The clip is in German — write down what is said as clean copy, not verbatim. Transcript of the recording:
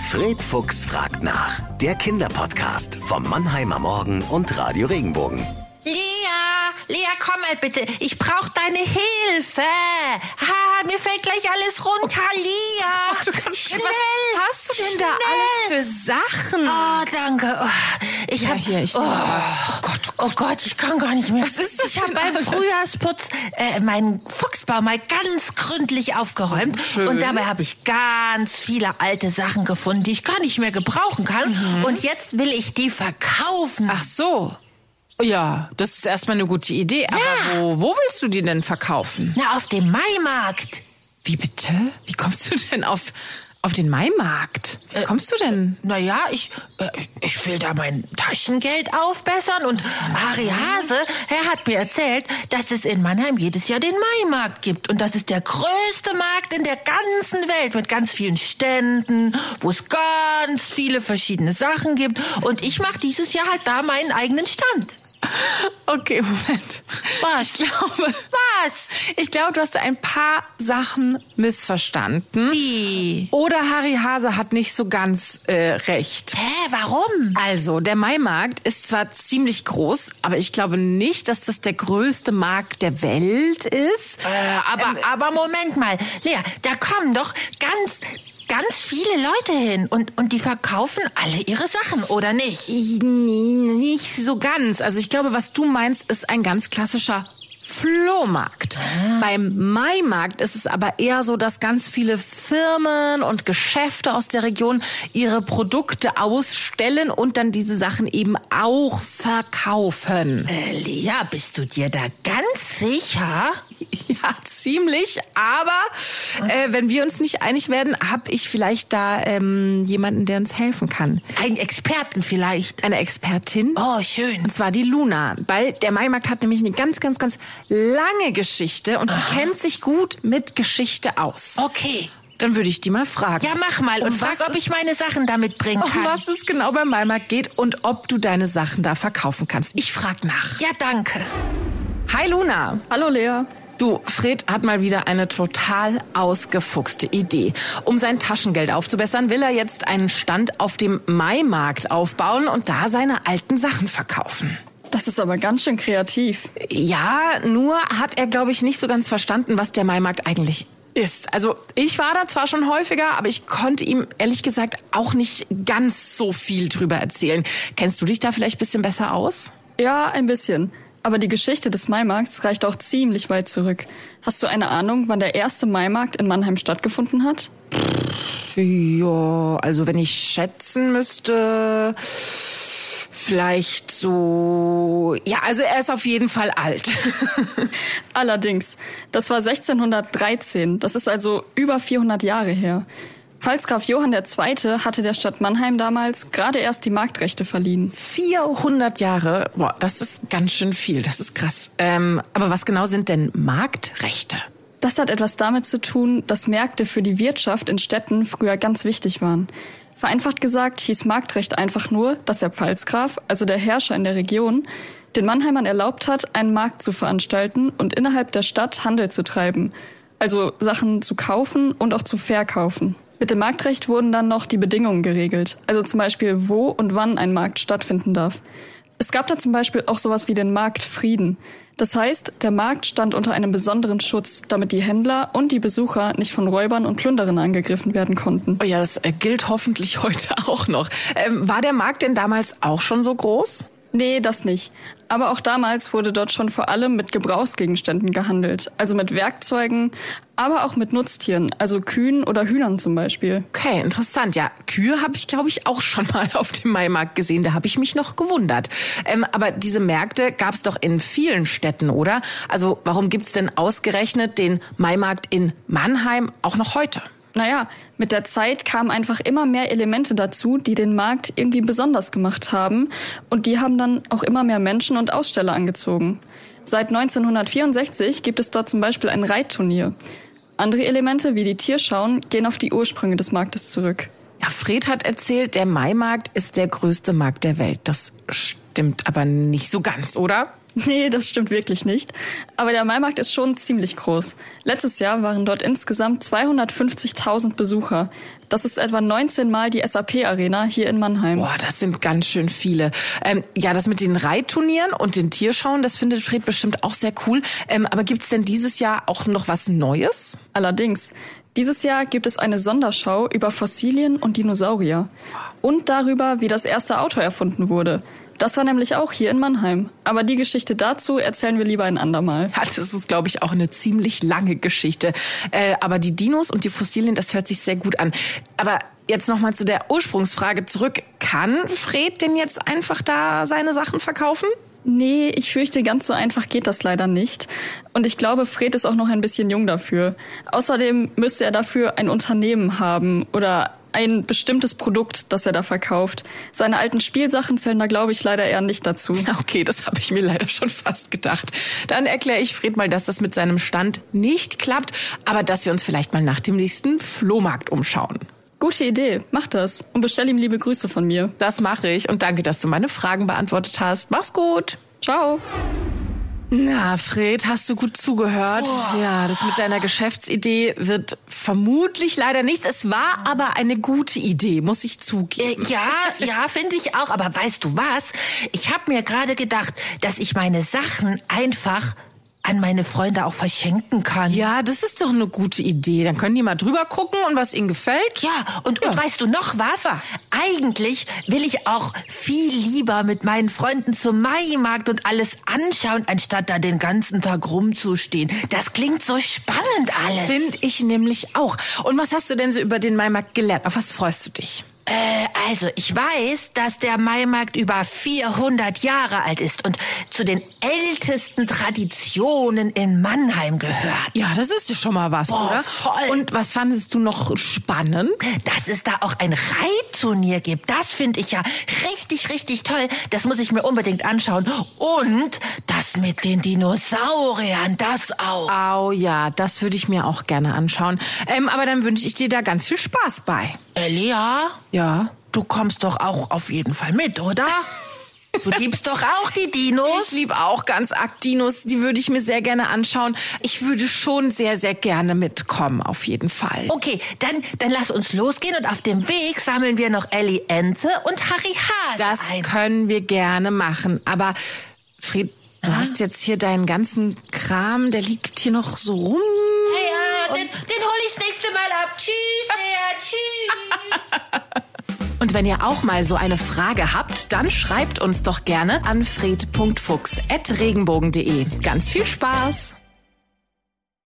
Fred Fuchs fragt nach. Der Kinderpodcast vom Mannheimer Morgen und Radio Regenbogen. Lea, komm mal bitte. Ich brauche deine Hilfe. Mir fällt gleich alles runter, Lea. Ach, du kannst schnell. Was hast du denn da alles für Sachen? Oh, danke. Oh Gott, ich kann gar nicht mehr. Was ist das? Ich habe beim Frühjahrsputz meinen Fuchsbau mal ganz gründlich aufgeräumt. Schön. Und dabei habe ich ganz viele alte Sachen gefunden, die ich gar nicht mehr gebrauchen kann. Und jetzt will ich die verkaufen. Ach so. Ja, das ist erstmal eine gute Idee. Aber wo willst du die denn verkaufen? Na, auf dem Maimarkt. Wie bitte? Wie kommst du denn auf den Maimarkt? Wie kommst du denn? Naja, ich will da mein Taschengeld aufbessern und Harry Hase, er hat mir erzählt, dass es in Mannheim jedes Jahr den Maimarkt gibt und das ist der größte Markt in der ganzen Welt mit ganz vielen Ständen, wo es ganz viele verschiedene Sachen gibt und ich mache dieses Jahr halt da meinen eigenen Stand. Okay, Moment. Was? Ich glaube, du hast ein paar Sachen missverstanden. Wie? Oder Harry Hase hat nicht so ganz recht. Warum? Also, der Maimarkt ist zwar ziemlich groß, aber ich glaube nicht, dass das der größte Markt der Welt ist. Aber Moment mal, Lea, da kommen doch ganz viele Leute hin und die verkaufen alle ihre Sachen, oder nicht? Nicht so ganz. Also ich glaube, was du meinst, ist ein ganz klassischer Flohmarkt. Beim Maimarkt ist es aber eher so, dass ganz viele Firmen und Geschäfte aus der Region ihre Produkte ausstellen und dann diese Sachen eben auch verkaufen. Lea, bist du dir da ganz sicher? Ja, ziemlich. Aber wenn wir uns nicht einig werden, habe ich vielleicht da jemanden, der uns helfen kann. Einen Experten vielleicht? Eine Expertin. Oh, schön. Und zwar die Luna. Weil der Maimarkt hat nämlich eine ganz, ganz, ganz lange Geschichte und die kennt sich gut mit Geschichte aus. Okay. Dann würde ich die mal fragen. Ja, mach mal und frag, ob ich meine Sachen da mitbringen kann. Um was es genau beim Maimarkt geht und ob du deine Sachen da verkaufen kannst. Ich frag nach. Ja, danke. Hi Luna. Hallo Lea. Du, Fred hat mal wieder eine total ausgefuchste Idee. Um sein Taschengeld aufzubessern, will er jetzt einen Stand auf dem Maimarkt aufbauen und da seine alten Sachen verkaufen. Das ist aber ganz schön kreativ. Ja, nur hat er, glaube ich, nicht so ganz verstanden, was der Maimarkt eigentlich ist. Also ich war da zwar schon häufiger, aber ich konnte ihm ehrlich gesagt auch nicht ganz so viel drüber erzählen. Kennst du dich da vielleicht ein bisschen besser aus? Ja, ein bisschen. Aber die Geschichte des Maimarkts reicht auch ziemlich weit zurück. Hast du eine Ahnung, wann der erste Maimarkt in Mannheim stattgefunden hat? Ja, also wenn ich schätzen müsste, vielleicht so... Ja, also er ist auf jeden Fall alt. Allerdings, das war 1613. Das ist also über 400 Jahre her. Pfalzgraf Johann II. Hatte der Stadt Mannheim damals gerade erst die Marktrechte verliehen. 400 Jahre? Boah, das ist ganz schön viel, das ist krass. Aber was genau sind denn Marktrechte? Das hat etwas damit zu tun, dass Märkte für die Wirtschaft in Städten früher ganz wichtig waren. Vereinfacht gesagt hieß Marktrecht einfach nur, dass der Pfalzgraf, also der Herrscher in der Region, den Mannheimern erlaubt hat, einen Markt zu veranstalten und innerhalb der Stadt Handel zu treiben. Also Sachen zu kaufen und auch zu verkaufen. Mit dem Marktrecht wurden dann noch die Bedingungen geregelt, also zum Beispiel wo und wann ein Markt stattfinden darf. Es gab da zum Beispiel auch sowas wie den Marktfrieden. Das heißt, der Markt stand unter einem besonderen Schutz, damit die Händler und die Besucher nicht von Räubern und Plünderern angegriffen werden konnten. Oh ja, das gilt hoffentlich heute auch noch. War der Markt denn damals auch schon so groß? Nee, das nicht. Aber auch damals wurde dort schon vor allem mit Gebrauchsgegenständen gehandelt. Also mit Werkzeugen, aber auch mit Nutztieren, also Kühen oder Hühnern zum Beispiel. Okay, interessant. Ja, Kühe habe ich, glaube ich, auch schon mal auf dem Maimarkt gesehen. Da habe ich mich noch gewundert. Aber diese Märkte gab es doch in vielen Städten, oder? Also warum gibt's denn ausgerechnet den Maimarkt in Mannheim auch noch heute? Naja, mit der Zeit kamen einfach immer mehr Elemente dazu, die den Markt irgendwie besonders gemacht haben. Und die haben dann auch immer mehr Menschen und Aussteller angezogen. Seit 1964 gibt es dort zum Beispiel ein Reitturnier. Andere Elemente wie die Tierschauen gehen auf die Ursprünge des Marktes zurück. Ja, Fred hat erzählt, der Maimarkt ist der größte Markt der Welt. Das stimmt stimmt aber nicht so ganz, oder? Nee, das stimmt wirklich nicht. Aber der Maimarkt ist schon ziemlich groß. Letztes Jahr waren dort insgesamt 250.000 Besucher. Das ist etwa 19 Mal die SAP-Arena hier in Mannheim. Boah, das sind ganz schön viele. Ja, das mit den Reitturnieren und den Tierschauen, das findet Fred bestimmt auch sehr cool. Aber gibt's denn dieses Jahr auch noch was Neues? Allerdings. Dieses Jahr gibt es eine Sonderschau über Fossilien und Dinosaurier. Und darüber, wie das erste Auto erfunden wurde. Das war nämlich auch hier in Mannheim. Aber die Geschichte dazu erzählen wir lieber ein andermal. Ja, das ist, glaube ich, auch eine ziemlich lange Geschichte. Aber die Dinos und die Fossilien, das hört sich sehr gut an. Aber jetzt nochmal zu der Ursprungsfrage zurück. Kann Fred denn jetzt einfach da seine Sachen verkaufen? Nee, ich fürchte, ganz so einfach geht das leider nicht. Und ich glaube, Fred ist auch noch ein bisschen jung dafür. Außerdem müsste er dafür ein Unternehmen haben oder ein bestimmtes Produkt, das er da verkauft. Seine alten Spielsachen zählen da, glaube ich, leider eher nicht dazu. Okay, das habe ich mir leider schon fast gedacht. Dann erkläre ich Fred mal, dass das mit seinem Stand nicht klappt, aber dass wir uns vielleicht mal nach dem nächsten Flohmarkt umschauen. Gute Idee, mach das und bestell ihm liebe Grüße von mir. Das mache ich und danke, dass du meine Fragen beantwortet hast. Mach's gut. Ciao. Na, Fred, hast du gut zugehört? Oh. Ja, das mit deiner Geschäftsidee wird vermutlich leider nichts. Es war aber eine gute Idee, muss ich zugeben. Ja, finde ich auch. Aber weißt du was? Ich habe mir gerade gedacht, dass ich meine Sachen einfach an meine Freunde auch verschenken kann. Ja, das ist doch eine gute Idee. Dann können die mal drüber gucken und was ihnen gefällt. Ja, und weißt du noch was? Ja. Eigentlich will ich auch viel lieber mit meinen Freunden zum Maimarkt und alles anschauen, anstatt da den ganzen Tag rumzustehen. Das klingt so spannend alles. Finde ich nämlich auch. Und was hast du denn so über den Maimarkt gelernt? Auf was freust du dich? Also, ich weiß, dass der Maimarkt über 400 Jahre alt ist und zu den ältesten Traditionen in Mannheim gehört. Ja, das ist ja schon mal was, oder? Voll. Und was fandest du noch spannend? Dass es da auch ein Reitturnier gibt, das finde ich ja richtig, richtig toll. Das muss ich mir unbedingt anschauen. Und das mit den Dinosauriern, das auch. Oh ja, das würde ich mir auch gerne anschauen. Aber dann wünsche ich dir da ganz viel Spaß bei. Lea? Ja? Du kommst doch auch auf jeden Fall mit, oder? Du liebst doch auch die Dinos? Ich liebe auch ganz arg Dinos. Die würde ich mir sehr gerne anschauen. Ich würde schon sehr, sehr gerne mitkommen, auf jeden Fall. Okay, dann lass uns losgehen und auf dem Weg sammeln wir noch Elli Ente und Harry Hase ein. Das können wir gerne machen. Aber Fred, du hast jetzt hier deinen ganzen Kram, der liegt hier noch so rum. Ja, den hol ich das nächste Mal ab. Tschüss, tschüss. Und wenn ihr auch mal so eine Frage habt, dann schreibt uns doch gerne an fred.fuchs@regenbogen.de. Ganz viel Spaß!